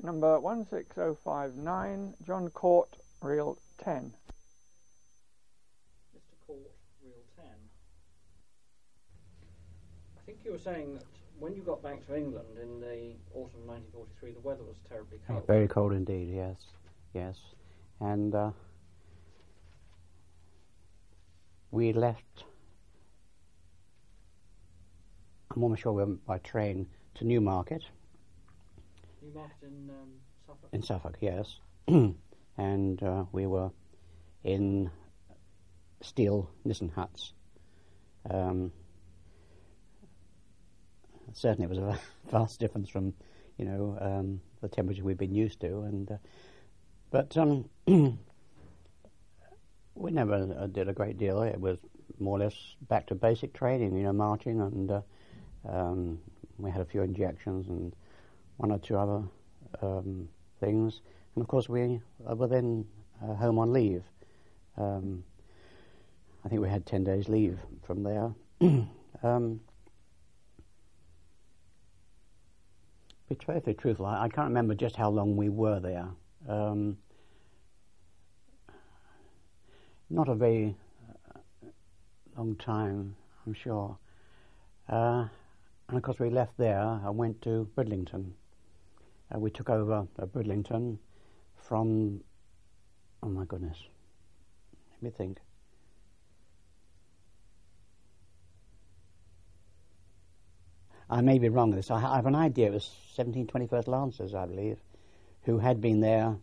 number 16059, John Court, reel 10. Mr. Court, reel 10. I think you were saying that when you got back to England in the autumn of 1943, the weather was terribly cold. Very cold indeed, yes, yes. And we left, I'm almost sure we went by train to Newmarket. Newmarket in Suffolk? In Suffolk, yes. And we were in steel Nissen huts. Certainly it was a vast difference from, the temperature we'd been used to. And but we never did a great deal. It was more or less back to basic training, marching, and we had a few injections and one or two other things. And of course we were then home on leave. I think we had 10 days leave from there. To be perfectly truthful, I can't remember just how long we were there. Not a very long time, I'm sure. And of course we left there and went to Bridlington. We took over Bridlington from, oh my goodness, let me think. I may be wrong with this. I have an idea it was 17th, 21st Lancers, I believe, who had been there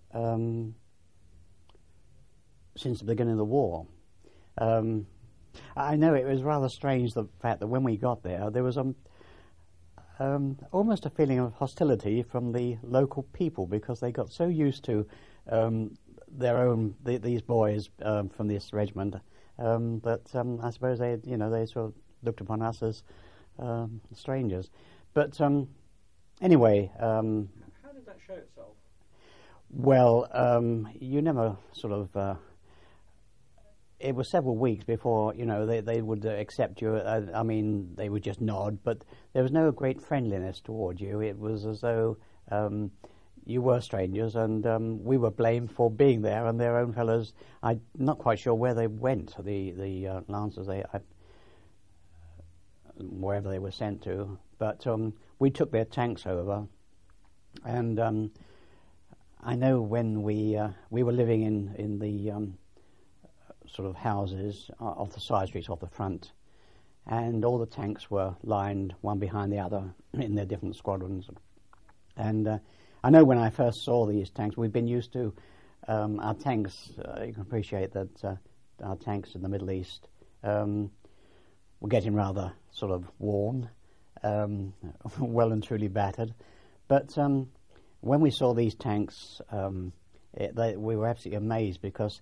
since the beginning of the war. I know it was rather strange, the fact that when we got there was almost a feeling of hostility from the local people, because they got so used to their own, these boys from this regiment, that I suppose they sort of looked upon us as strangers. But anyway... how did that show itself? Well, you never sort of... it was several weeks before, they would accept you. I mean, they would just nod, but there was no great friendliness towards you. It was as though you were strangers, and we were blamed for being there, and their own fellows, I'm not quite sure where they went, the Lancers, wherever they were sent to, but we took their tanks over, and I know when we were living in the sort of houses off the side streets, off the front, and all the tanks were lined one behind the other in their different squadrons. And I know when I first saw these tanks, we've been used to our tanks. You can appreciate that our tanks in the Middle East were getting rather sort of worn, well and truly battered. But when we saw these tanks, we were absolutely amazed, because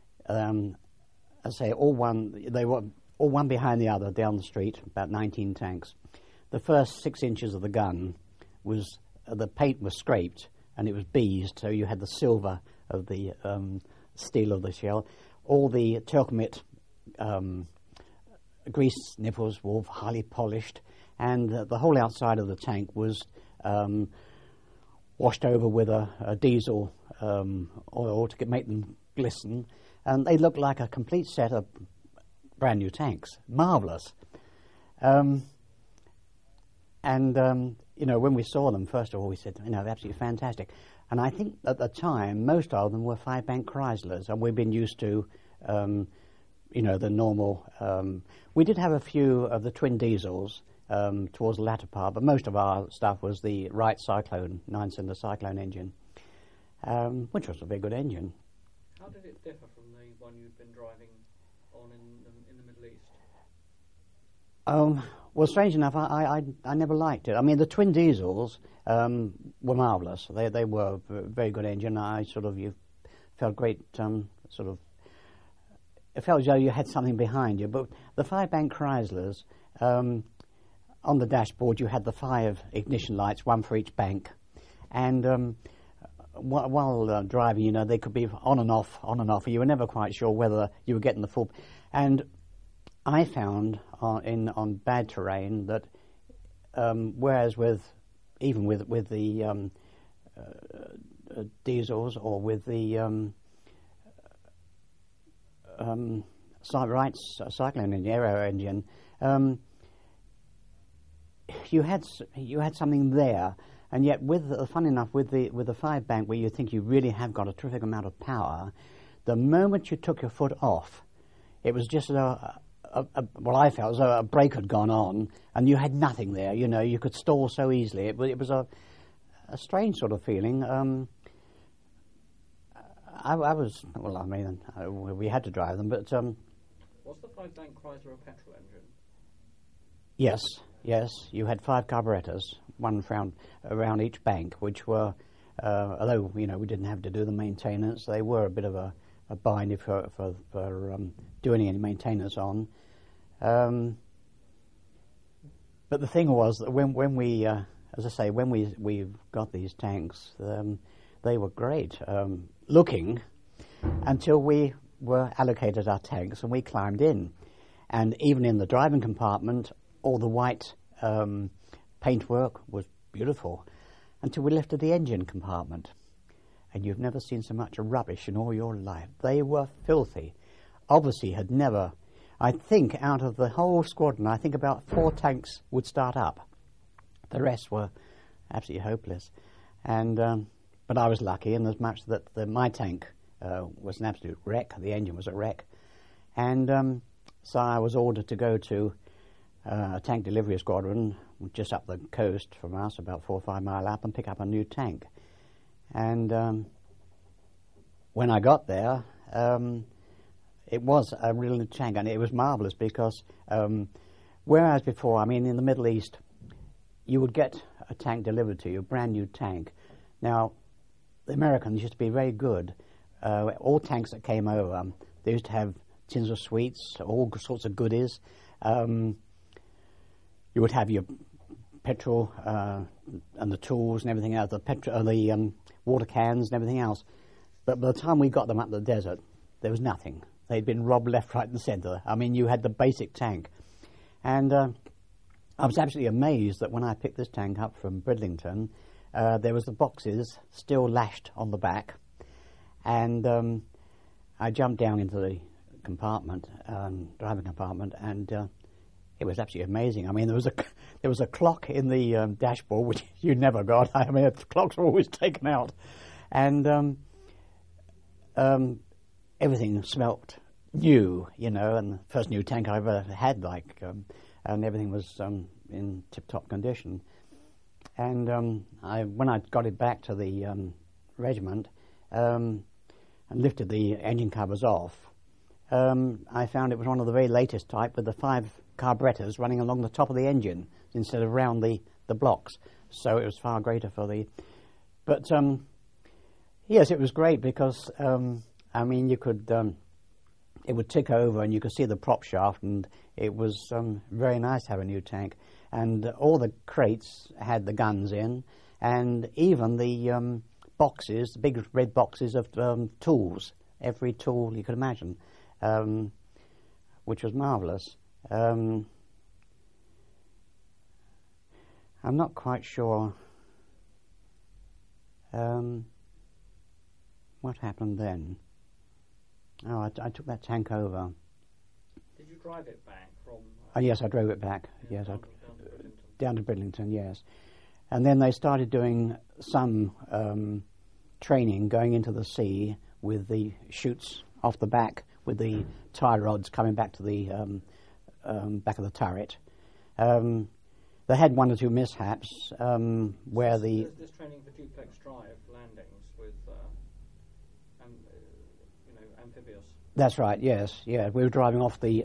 I say they were all one behind the other down the street, about 19 tanks. The first 6 inches of the gun was, the paint was scraped and it was beezed, so you had the silver of the steel of the shell. All the Turkmit grease nipples were highly polished, and the whole outside of the tank was washed over with a diesel oil to make them glisten, and they looked like a complete set of brand new tanks. Marvellous. And when we saw them, first of all, we said, they're absolutely fantastic. And I think at the time, most of them were 5-bank Chryslers, and we've been used to, the normal. We did have a few of the twin diesels towards the latter part, but most of our stuff was the Wright Cyclone, 9-cylinder Cyclone engine, which was a very good engine. How did it differ from the one you'd been driving on in the Middle East? Well, strange enough, I never liked it. I mean, the twin diesels were marvellous. They were a very good engine. You felt great, it felt as though you had something behind you. But the 5-bank Chryslers, on the dashboard you had the 5 ignition lights, one for each bank. And while driving, they could be on and off. You were never quite sure whether you were getting the full... And I found on bad terrain that whereas with the diesels or with the cyclone engine, aero engine, you had something there. And yet, fun enough, with the 5 bank, where you think you really have got a terrific amount of power, the moment you took your foot off, it was just well, I felt as though a brake had gone on, and you had nothing there. You know, you could stall so easily. It was a strange sort of feeling. I was, well, I mean, we had to drive them, but... Was the 5 bank Chrysler a petrol engine? Yes. You had 5 carburetors, one around each bank, which were, although, you know, we didn't have to do the maintenance, they were a bit of a bind for doing any maintenance on. But the thing was that when we, as I say, when we got these tanks, they were great looking until we were allocated our tanks and we climbed in. And even in the driving compartment, all the white paintwork was beautiful until we lifted the engine compartment. And you've never seen so much rubbish in all your life. They were filthy. Obviously had never... I think out of the whole squadron, I think about 4 tanks would start up. The rest were absolutely hopeless. And but I was lucky in as much that my tank was an absolute wreck. The engine was a wreck. And so I was ordered to go to a tank delivery squadron just up the coast from us, about 4 or 5 miles up, and pick up a new tank. And when I got there, it was a real new tank, and it was marvellous because whereas before, I mean, in the Middle East, you would get a tank delivered to you, a brand new tank. Now, the Americans used to be very good. All tanks that came over, they used to have tins of sweets, all sorts of goodies. You would have your petrol and the tools and everything else, the water cans and everything else. But by the time we got them up the desert, there was nothing. They'd been robbed left, right and centre. I mean, you had the basic tank. And I was absolutely amazed that when I picked this tank up from Bridlington, there was the boxes still lashed on the back. And I jumped down into the compartment, driving compartment, and it was absolutely amazing. I mean, there was a clock in the dashboard, which you never got. I mean, the clocks were always taken out. And everything smelt new, you know, and the first new tank I ever had, and everything was in tip-top condition. And when I got it back to the regiment and lifted the engine covers off, I found it was one of the very latest type with the 5 carburetors running along the top of the engine instead of round the blocks. So it was far greater for the... But, yes, it was great because, I mean, you could... it would tick over and you could see the prop shaft, and it was very nice to have a new tank. And all the crates had the guns in, and even the boxes, the big red boxes of tools, every tool you could imagine, which was marvellous. I'm not quite sure what happened then. Oh, I took that tank over. Did you drive it back from... yes, I drove it back. Yes, down to Bridlington, yes. And then they started doing some training going into the sea with the chutes off the back, with the tie rods coming back to the back of the turret. They had 1 or 2 mishaps where the... This training for duplex drive landings with, amphibious. That's right. Yes. Yeah. We were driving off the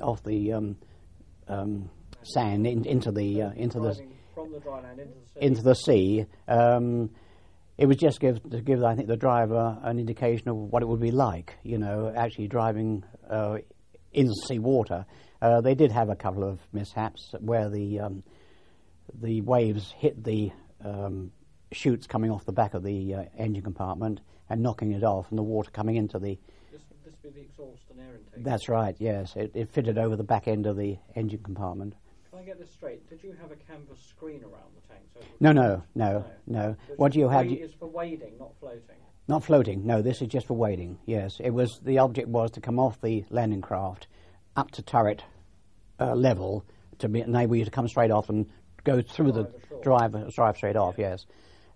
sand into the from the dry land into the sea. It was just to give I think the driver an indication of what it would be like, you know, actually driving in sea water. They did have a couple of mishaps where the waves hit the chutes coming off the back of the engine compartment and knocking it off, and the water coming into the... This would be the exhaust and air intake? That's right, yes. It fitted over the back end of the engine compartment. Can I get this straight, did you have a canvas screen around the tank? So No. What you had is for wading, not floating. Not floating. No, this is just for wading. Yes, it was. The object was to come off the landing craft up to turret level to enable you to come straight off and go through drive straight off. Yes.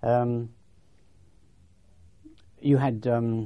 You had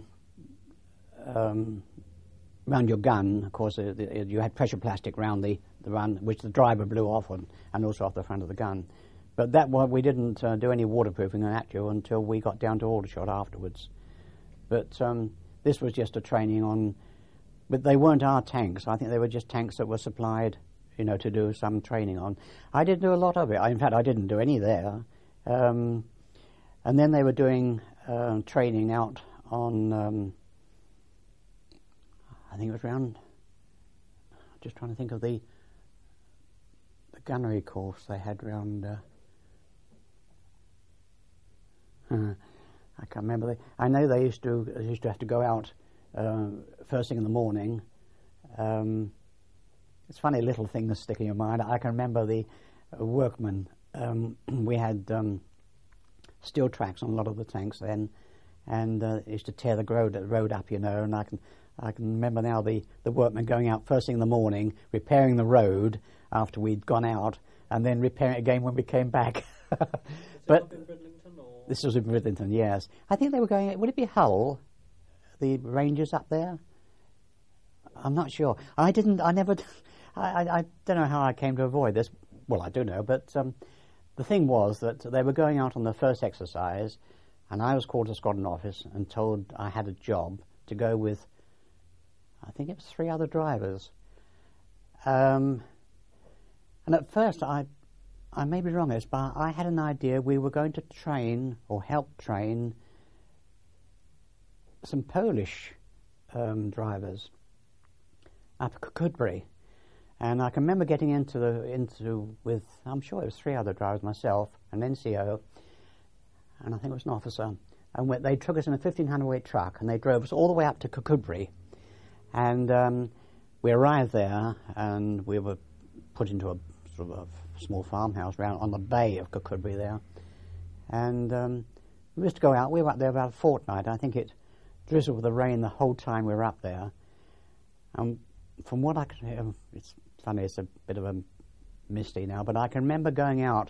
round your gun, of course, you had pressure plastic round the run, which the driver blew off on, and also off the front of the gun. But we didn't do any waterproofing on Actu until we got down to Aldershot afterwards. But this was just a training on. But they weren't our tanks. I think they were just tanks that were supplied, to do some training on. I didn't do a lot of it. In fact, I didn't do any there. And then they were doing training out on. I think it was around. Just trying to think of the gunnery course they had round. I can't remember. I know they used to have to go out first thing in the morning. It's funny, a little thing that's sticking in your mind. I can remember the workmen. We had steel tracks on a lot of the tanks then, and used to tear the road up, and I can remember now the workmen going out first thing in the morning, repairing the road after we'd gone out, and then repairing it again when we came back. But in Bridlington, or? This was in Bridlington, yes. I think they were going. Would it be Hull? The Rangers up there? I'm not sure. I don't know how I came to avoid this. Well, I do know, but the thing was that they were going out on the first exercise, and I was called to squadron office and told I had a job to go with, I think it was 3 other drivers. And at first, I may be wrong, but I had an idea we were going to train or help train some Polish drivers up at Kirkcudbright. And I can remember getting into with, I'm sure it was 3 other drivers, myself, an NCO, and I think it was an officer. And they took us in a 1,500 weight truck, and they drove us all the way up to Kirkcudbright. And we arrived there, and we were put into a sort of a small farmhouse round on the bay of Kirkcudbright there. And we used to go out. We were up there about a fortnight. I think it drizzled with the rain the whole time we were up there. From what I can hear, it's funny, it's a bit of a misty now, but I can remember going out.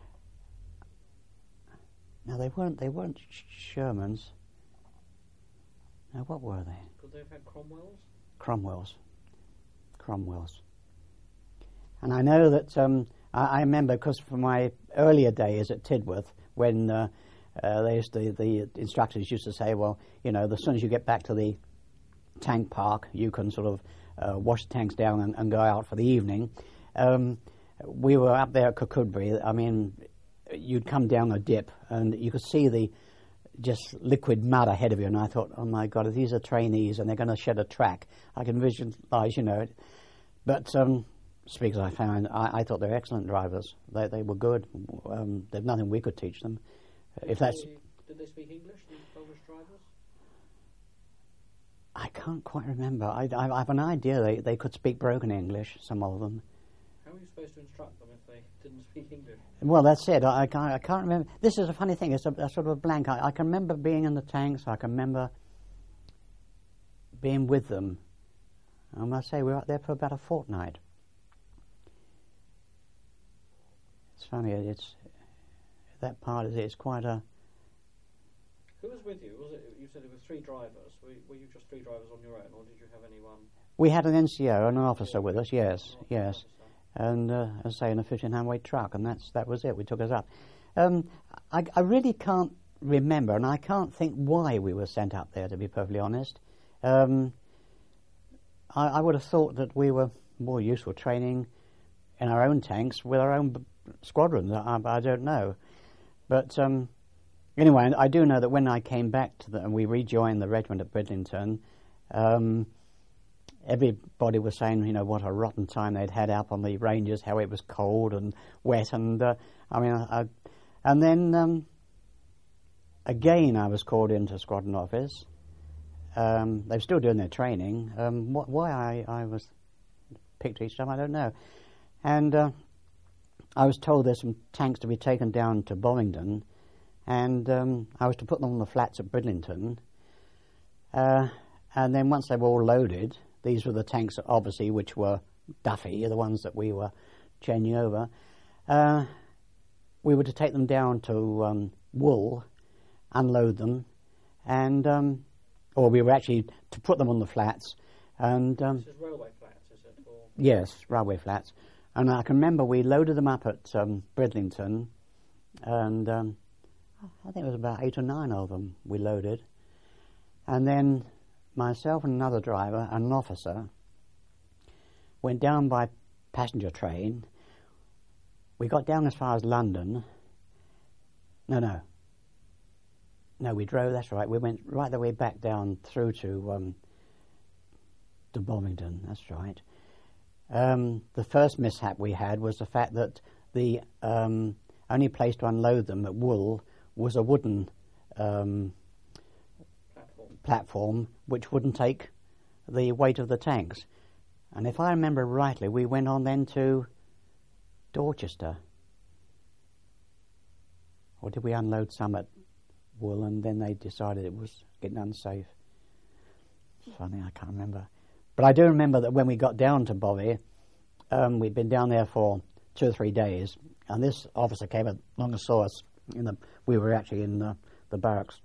No, they weren't Shermans. Now, what were they? Could they have had Cromwells. And I know that I remember, because from my earlier days at Tidworth, when the instructors used to say, well, as soon as you get back to the tank park, you can sort of wash the tanks down and go out for the evening. We were up there at Kirkcudbright. I mean, you'd come down a dip and you could see the just liquid mud ahead of you, and I thought, oh my God, if these are trainees and they're going to shed a track, I can visualise, But speakers I found, I thought they were excellent drivers. They were good. There's nothing we could teach them. Did they speak English, these Polish drivers? I can't quite remember. I have an idea they could speak broken English, some of them. How were you supposed to instruct them if they didn't speak English? Well, that's it. I can't remember. This is a funny thing. It's a sort of a blank. I can remember being in the tanks. I can remember being with them. I must say, we were out there for about a fortnight. It's funny. That part is quite a. Who was with you? You said it was 3 drivers. Were you just 3 drivers on your own, or did you have anyone? We had an NCO and an officer with us. Yes. And as I say, in a 1,500 weight truck, and that was it. We took us up. I really can't remember, and I can't think why we were sent up there, to be perfectly honest. I would have thought that we were more useful training in our own tanks with our own squadrons. I don't know. But anyway, I do know that when I came back and we rejoined the regiment at Bridlington, everybody was saying, what a rotten time they'd had up on the ranges, how it was cold and wet, and and then again I was called into squadron office. They were still doing their training. Why I was picked each time, I don't know. And I was told there's some tanks to be taken down to Bovingdon, and I was to put them on the flats at Bridlington. And then once they were all loaded, these were the tanks, obviously, which were Duffy, the ones that we were changing over. We were to take them down to Wool, unload them, and or we were actually to put them on the flats. And this is railway flats, is it? Or? Yes, railway flats. And I can remember we loaded them up at Bridlington, and I think it was about 8 or 9 of them we loaded. And then myself and another driver and an officer went down by passenger train. We got down as far as London. No, we drove, that's right. We went right the way back down through to Bovingdon, that's right. The first mishap we had was the fact that the only place to unload them at Wool was a wooden platform which wouldn't take the weight of the tanks. And if I remember rightly, we went on then to Dorchester. Or did we unload some at Wool and then they decided it was getting unsafe? Funny, I can't remember. But I do remember that when we got down to Bovey, we'd been down there for 2 or 3 days, and this officer came along and saw us. We were actually in the barracks.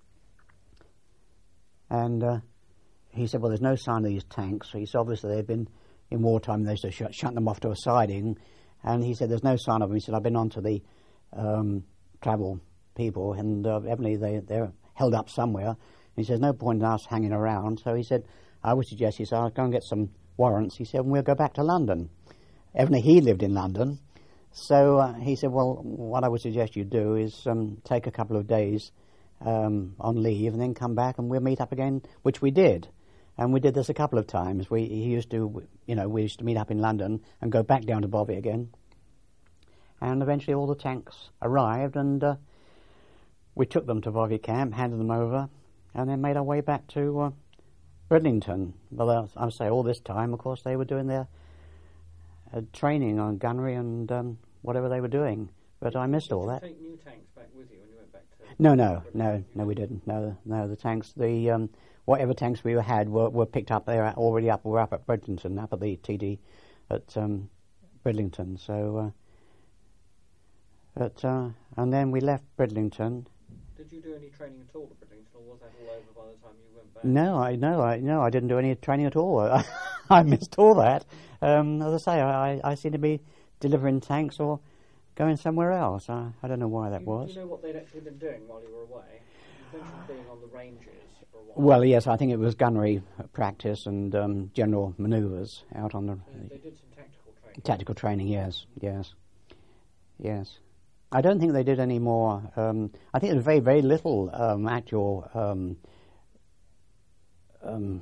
And he said, well, there's no sign of these tanks. He said, obviously they've been, in wartime, they used to shut them off to a siding. And he said, there's no sign of them. He said, I've been on to the travel people, and evidently they're held up somewhere. And he says, no point in us hanging around. So he said, I would suggest, he said, I'll go and get some warrants. He said, and we'll go back to London. Evidently he lived in London. So he said, well, what I would suggest you do is take a couple of days on leave and then come back and we'll meet up again, which we did. And we did this a couple of times. We used to meet up in London and go back down to Bovey again. And eventually all the tanks arrived, and we took them to Bovey Camp, handed them over, and then made our way back to Bridlington. Well, I would say all this time, of course, they were doing their training on gunnery and whatever they were doing. But I missed all that. Did you take new tanks back with you when you went back to... No, we didn't. No, the tanks, whatever tanks we had were picked up. They were already up. We're up at Bridlington, up at the TD at Bridlington. So, and then we left Bridlington. Did you do any training at all at Bridlington, or was that all over by the time you went back? No, I didn't do any training at all. I missed all that. As I say, I seem to be delivering tanks or going somewhere else. I don't know why that was. Do you know what they'd actually been doing while you were away? You mentioned being on the ranges for a while. Well, yes, I think it was gunnery practice and general manoeuvres out on the... They did some tactical training. Tactical training, yes. I don't think they did any more. I think there was very, very little actual, I'm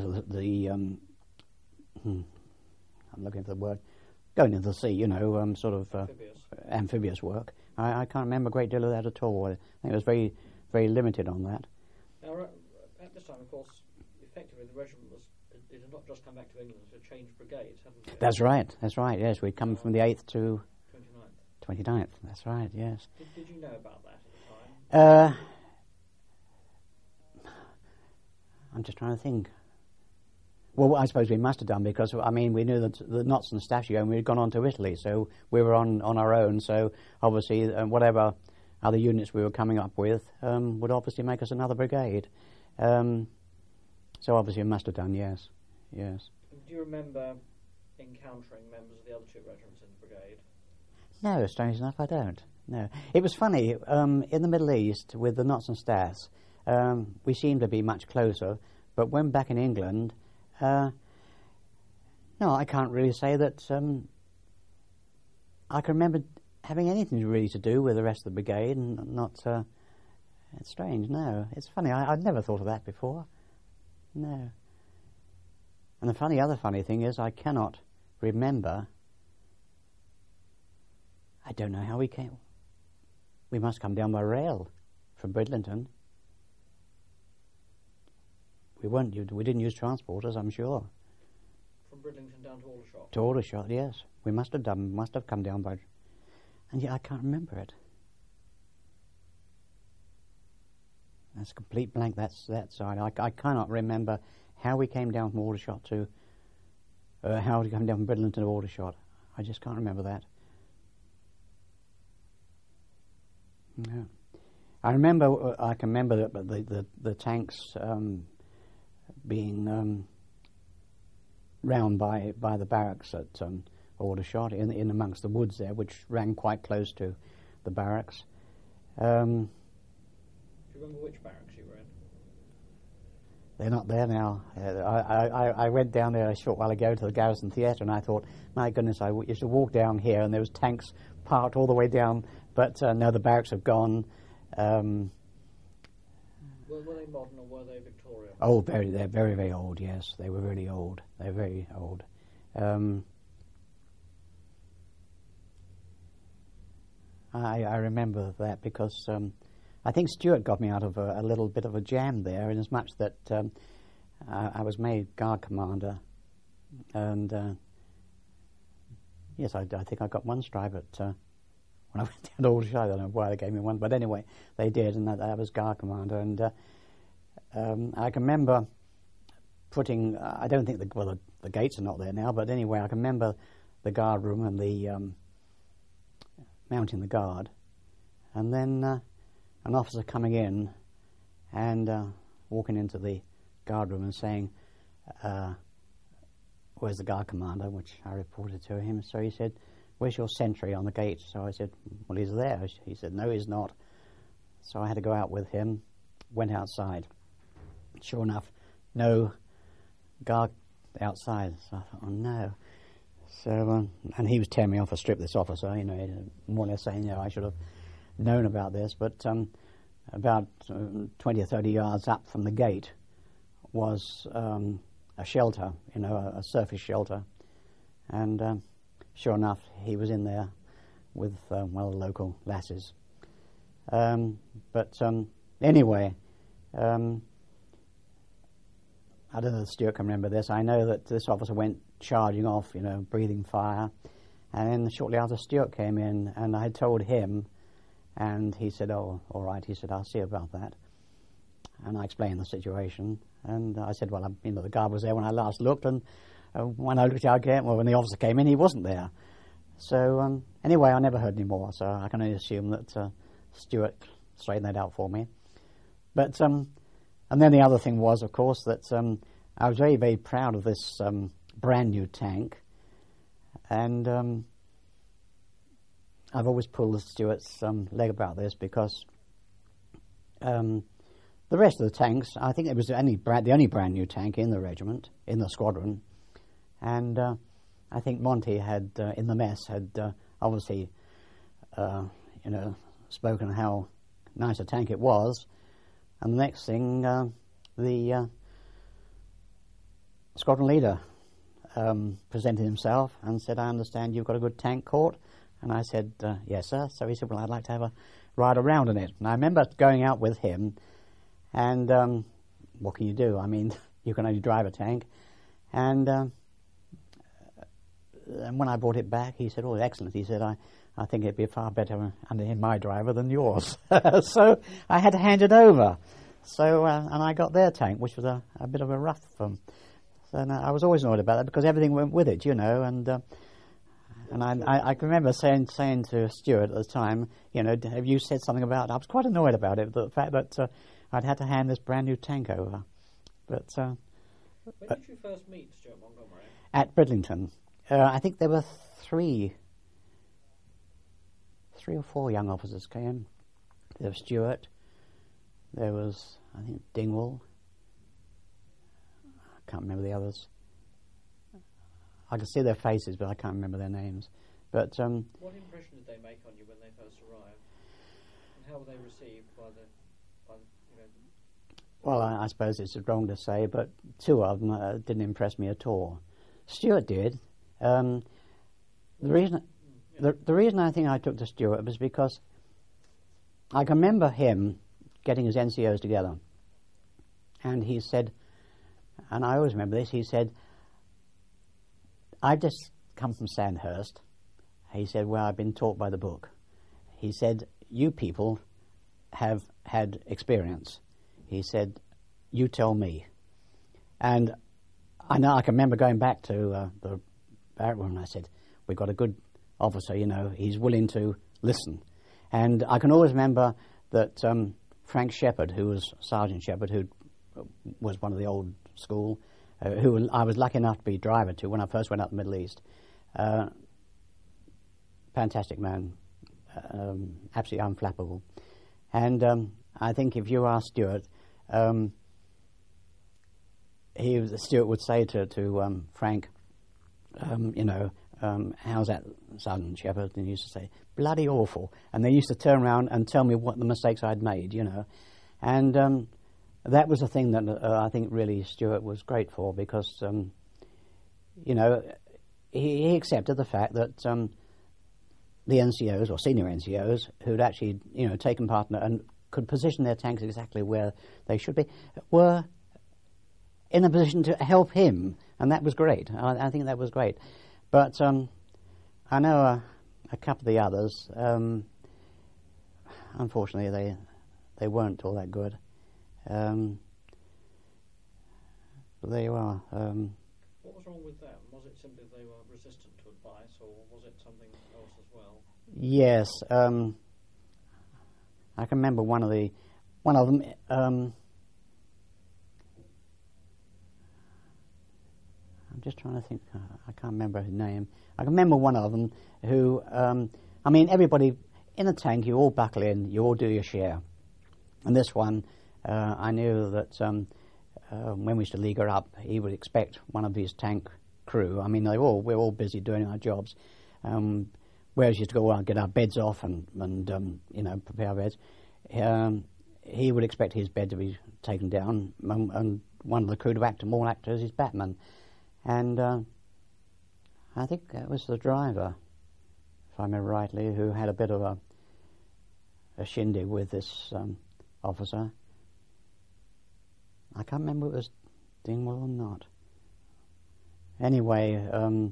looking for the word, going into the sea, sort of amphibious work. I can't remember a great deal of that at all. I think it was very, very limited on that. Now, at this time, of course, effectively the regiment it had not just come back to England, it had changed brigades, hadn't it? That's right, yes. We'd come from the 8th to... 29th, that's right, yes. Did you know about that at the time? I'm just trying to think. Well, I suppose we must have done, because, we knew that the Notts and Stashio, and we had gone on to Italy, so we were on our own, so obviously whatever other units we were coming up with would obviously make us another brigade. So obviously we must have done, yes. Do you remember encountering members of the other 2 regiments in the brigade? No, strange enough, I don't. No. It was funny, in the Middle East, with the Notts and Stas, we seemed to be much closer, but when back in England, no, I can't really say that I can remember having anything really to do with the rest of the brigade, and not, it's strange, no. It's funny, I'd never thought of that before. No. And the other funny thing is, I cannot remember... I don't know how we came. We must come down by rail from Bridlington. We didn't use transporters, I'm sure. From Bridlington down to Aldershot? To Aldershot, yes. We must have come down by... And yet I can't remember it. That's a complete blank, that's that side. I cannot remember how we came down from Aldershot to, how we came down from Bridlington to Aldershot. I just can't remember that. No. I can remember the tanks being round by the barracks at Aldershot, in amongst the woods there, which ran quite close to the barracks. Do you remember which barracks you were in? They're not there now. I went down there a short while ago to the Garrison Theatre, and I thought, my goodness, I used to walk down here, and there was tanks parked all the way down, but no, the barracks have gone. Were they modern or were they Victorian? Oh, they're very, very old, yes. They were really old. They're very old. I remember that because I think Stuart got me out of a little bit of a jam there, in as much that I was made guard commander, and yes, I think I got one stripe at when I went down to Aldershot. I don't know why they gave me one, but anyway, they did, and I was guard commander, and I can remember putting. I don't think the gates are not there now, but anyway, I can remember the guard room and the mounting the guard, and then an officer coming in and walking into the guard room and saying, "Where's the guard commander?" Which I reported to him. So he said, "Where's your sentry on the gate?" So I said, "Well, he's there." He said, "No, he's not." So I had to go out with him. Went outside. Sure enough, no guard outside. So I thought, oh no. So and he was tearing me off a strip, this officer, more or less saying, I should have known about this. But about 20 or 30 yards up from the gate was a shelter, a surface shelter. And sure enough, he was in there with one of the local lasses. But anyway, I don't know if Stuart can remember this. I know that this officer went charging off, breathing fire. And then shortly after, Stuart came in, and I had told him, and he said, "Oh, all right." He said, "I'll see about that." And I explained the situation, and I said, "Well, the guard was there when I last looked, and when I looked out again, when the officer came in, he wasn't there." So anyway, I never heard any more, so I can only assume that Stuart straightened that out for me. But and then the other thing was, of course, that I was very, very proud of this brand new tank, and I've always pulled Stuart's leg about this because the rest of the tanks, I think it was the only brand new tank in the regiment, in the squadron, and I think Monty had in the mess had obviously spoken how nice a tank it was, and the next thing the squadron leader presented himself and said, "I understand you've got a good tank, Court." And I said, "Yes, sir." So he said, "Well, I'd like to have a ride around in it." And I remember going out with him, and what can you do? I mean, you can only drive a tank. And when I brought it back, he said, "Oh, excellent." He said, I think it'd be far better under my driver than yours." So I had to hand it over. So, and I got their tank, which was a bit of a rough one. So I was always annoyed about that because everything went with it, and I can remember saying to Stuart at the time, have you said something about it? I was quite annoyed about it, the fact that I'd had to hand this brand new tank over. But when did you first meet Stuart Montgomery? At Bridlington. I think there were three or four young officers came. There was Stuart. There was, I think, Dingwall. I can't remember the others. I can see their faces, but I can't remember their names. But what impression did they make on you when they first arrived, and how were they received by the Well, I suppose it's wrong to say, but two of them didn't impress me at all. Stuart did. The reason I think I took to Stuart was because I can remember him getting his NCOs together, and he said, and I always remember this, he said, "I've just come from Sandhurst." He said, "Well, I've been taught by the book." he said, you people have had experience. He said, you tell me. And I know I can remember going back to the barrack room and I said, we've got a good officer, you know, he's willing to listen. And I can always remember that Frank Shepherd, who was Sergeant Shepherd, who was one of the old school, who I was lucky enough to be driver to when I first went out to the Middle East. Fantastic man, absolutely unflappable. And I think if you ask Stuart, Stuart would say to Frank, you know, how's that, Sergeant Shepherd? And he used to say, bloody awful. And they used to turn around and tell me what the mistakes I'd made, you know. And that was the thing that I think really Stuart was great for, because, you know, he accepted the fact that the NCOs, or senior NCOs, who'd actually, you know, taken part in it and could position their tanks exactly where they should be, were in a position to help him, and that was great. I think that was great. But I know a couple of the others, unfortunately, they weren't all that good. But there you are. What was wrong with them? Was it simply they were resistant to advice, or was it something else as well? Yes, I can remember one of them. I'm just trying to think. I can't remember his name. I can remember one of them who. I mean, everybody in a tank, you all buckle in, you all do your share. And this one, I knew that when we used to leaguer up, he would expect one of his tank crew. I mean, we're all busy doing our jobs. Whereas used to go out and get our beds off and you know, prepare our beds. He would expect his bed to be taken down, and one of the crew to act as his batman. And I think that was the driver, if I remember rightly, who had a bit of a shindig with this officer. I can't remember if it was Dingwall or not. Anyway,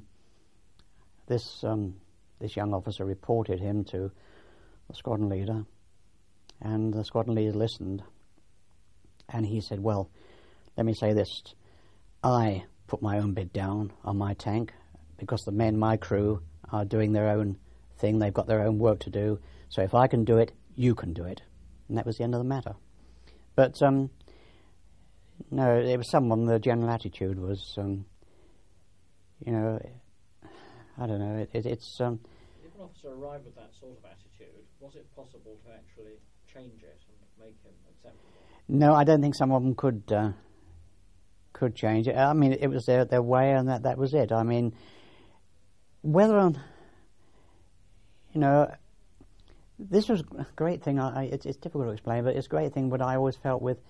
this young officer reported him to the squadron leader, and the squadron leader listened, and he said, well, let me say this, I put my own bed down on my tank because the men, my crew, are doing their own thing, they've got their own work to do, so if I can do it, you can do it. And that was the end of the matter. But no, it was someone, the general attitude was, you know, I don't know, it's... if an officer arrived with that sort of attitude, was it possible to actually change it and make him acceptable? No, I don't think some of them could change it. I mean, it was their way, and that was it. I mean, whether, you know, this was a great thing. It's difficult to explain, but it's a great thing. But I always felt with,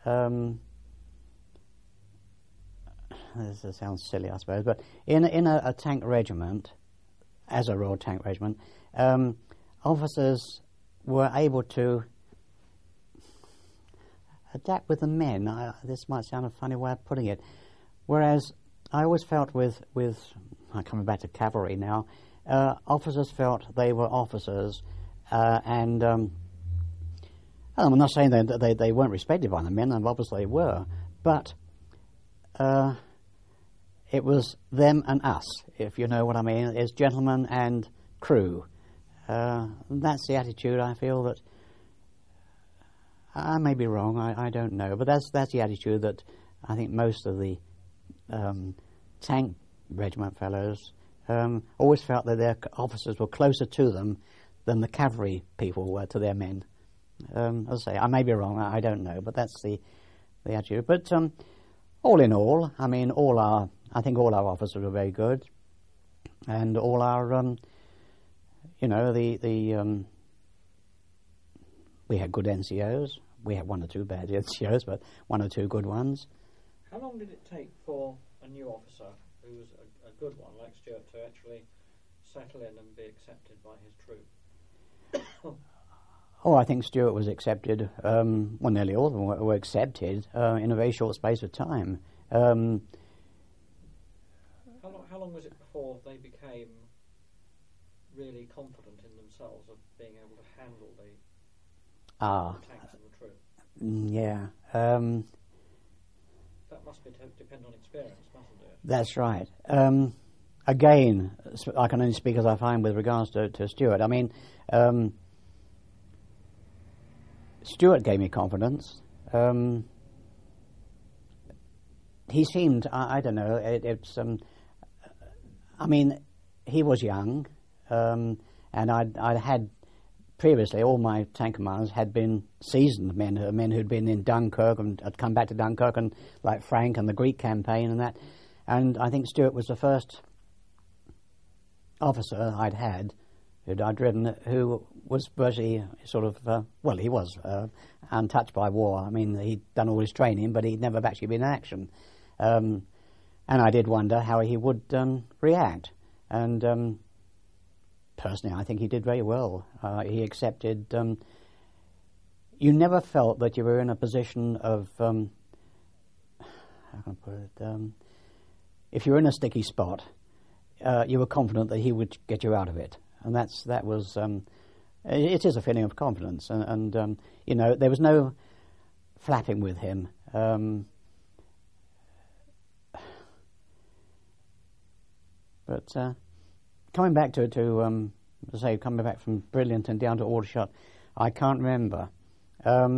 this sounds silly, I suppose, but in a tank regiment, as a Royal Tank Regiment, officers were able to adapt with the men. This might sound a funny way of putting it. Whereas I always felt with I'm coming back to cavalry now, officers felt they were officers, and I'm not saying that they weren't respected by the men, and obviously they were, but it was them and us, if you know what I mean. It's gentlemen and crew. That's the attitude I feel that, I may be wrong, I don't know, but that's the attitude that I think most of the tank regiment fellows always felt that their officers were closer to them than the cavalry people were to their men. As I say, I may be wrong, I don't know, but that's the attitude. But all in all, I mean, I think all our officers were very good, and all our, you know, we had good NCOs. We had one or two bad NCOs, but one or two good ones. How long did it take for a new officer, who was a good one, like Stuart, to actually settle in and be accepted by his troop? Oh, I think Stuart was accepted, well, nearly all of them were accepted in a very short space of time. How long was it before they became really confident in themselves of being able to handle the tanks and the troops. Yeah. That must depend on experience, mustn't it? That's right. Again, I can only speak as I find with regards to Stuart. I mean, Stuart gave me confidence. He seemed, I don't know, I mean, he was young, and I'd had previously, all my tank commanders had been seasoned men who'd been in Dunkirk and had come back to Dunkirk, and like Frank and the Greek campaign and that. And I think Stuart was the first officer I'd had who'd driven who was virtually sort of, he was untouched by war. I mean, he'd done all his training, but he'd never actually been in action. And I did wonder how he would react. And personally, I think he did very well. He accepted. You never felt that you were in a position of, how can I put it? If you were in a sticky spot, you were confident that he would get you out of it, and that was. It is a feeling of confidence, and you know, there was no flapping with him. But coming back to coming back from Bridlington down to Aldershot, I can't remember. What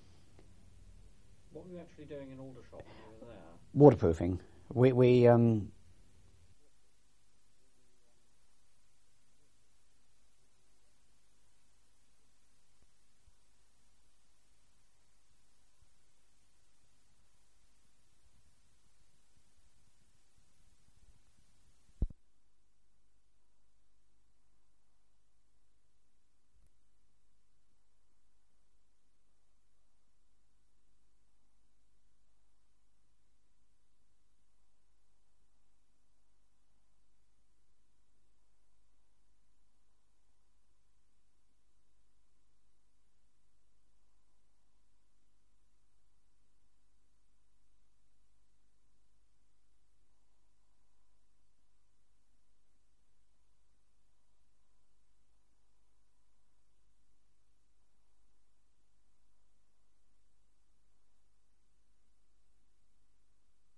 were you actually doing in Aldershot when you were there? Waterproofing. We